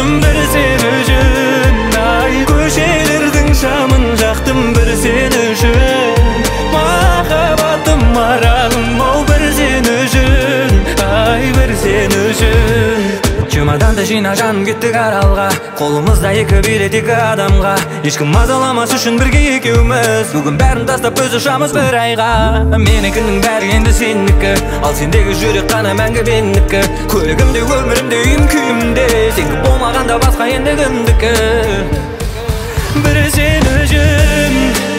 жақтым бір сен үшін, ай көшелердің шамын жақтым бір сен үшін, махаббатым маралым ау бір сен үшін, ай бір сен үшін. Чемоданды жина жаным кеттік аралға, қолымызда екі билет екі адамға, ешкім мазаламас үшін бірге екеуміз, бүгін бәрін тастап көз ашамыз бір айға. Менікінің бәрі енді сенікі, ал сендегі жүрек қана мәңгі менікі. Көлігімде өмірімде үйім күйімде, сенікі болмағанда басқа енді кімдікі. Бір сен үшін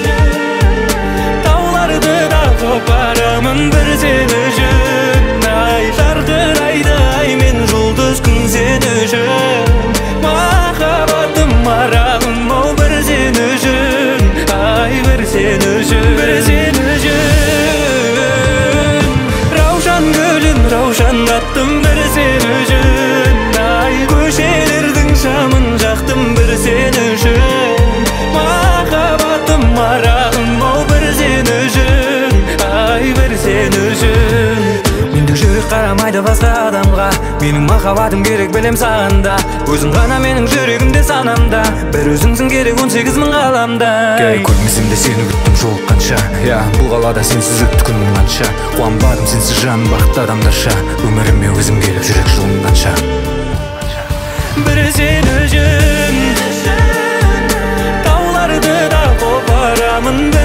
тауларды да қопарамын, бір сен үшін ай жартырайды ай мен жұлдыз күн сен үшін, махаббатым маралым ау бір сен үшін, ай бір сен үшін, бір сен үшін. Раушан гүлім раушан аттым бір сен үшін, ай көшелердің шамын жақтым бір сен үшін, махаббатым маралым ау бір сен үшін, ай бір сен үшін. Мендік жүрек қарамайды басқа адамға, менің махаббатым керек білем сағанда, өзің ғана менің жүрегімде санамда, бір өзіңсің керек 18 мың ғаламда. Көрмесемде сені күттім жолыққанша, бұл қалада сенсіз өтті күнім қанша, қуанбадым сенсіз жаным бақытты адамдарша, өміріме өзім келіп жүрек жылынғанша. Бір сен үшін тауларды да қопарамын.